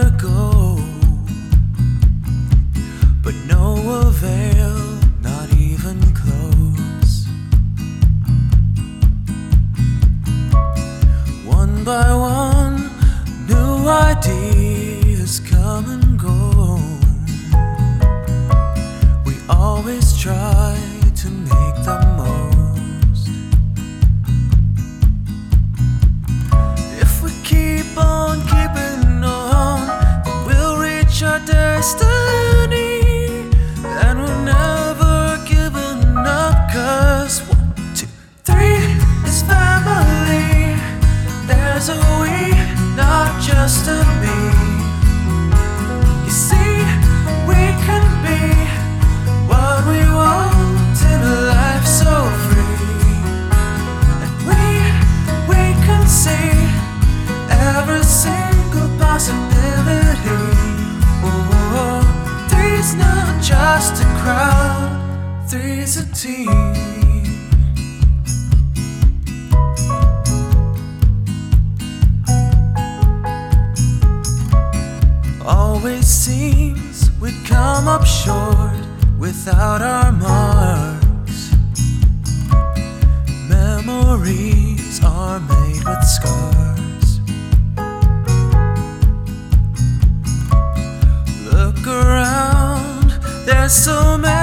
go, but no avail, not even close. One by one, new ideas come and go. We always try to make the most. If we keep on keeping on, then we'll reach our destiny, and we're never giving up. 'Cause 1, 2, 3 is family. There's a we, not just a me. You see, we can be what we want in a life so free, and we can see every single possibility. Oh, three's not just a crowd, three's a team. Always seems we'd come up short without our marks. Memories are made with scars. Look around, there's so many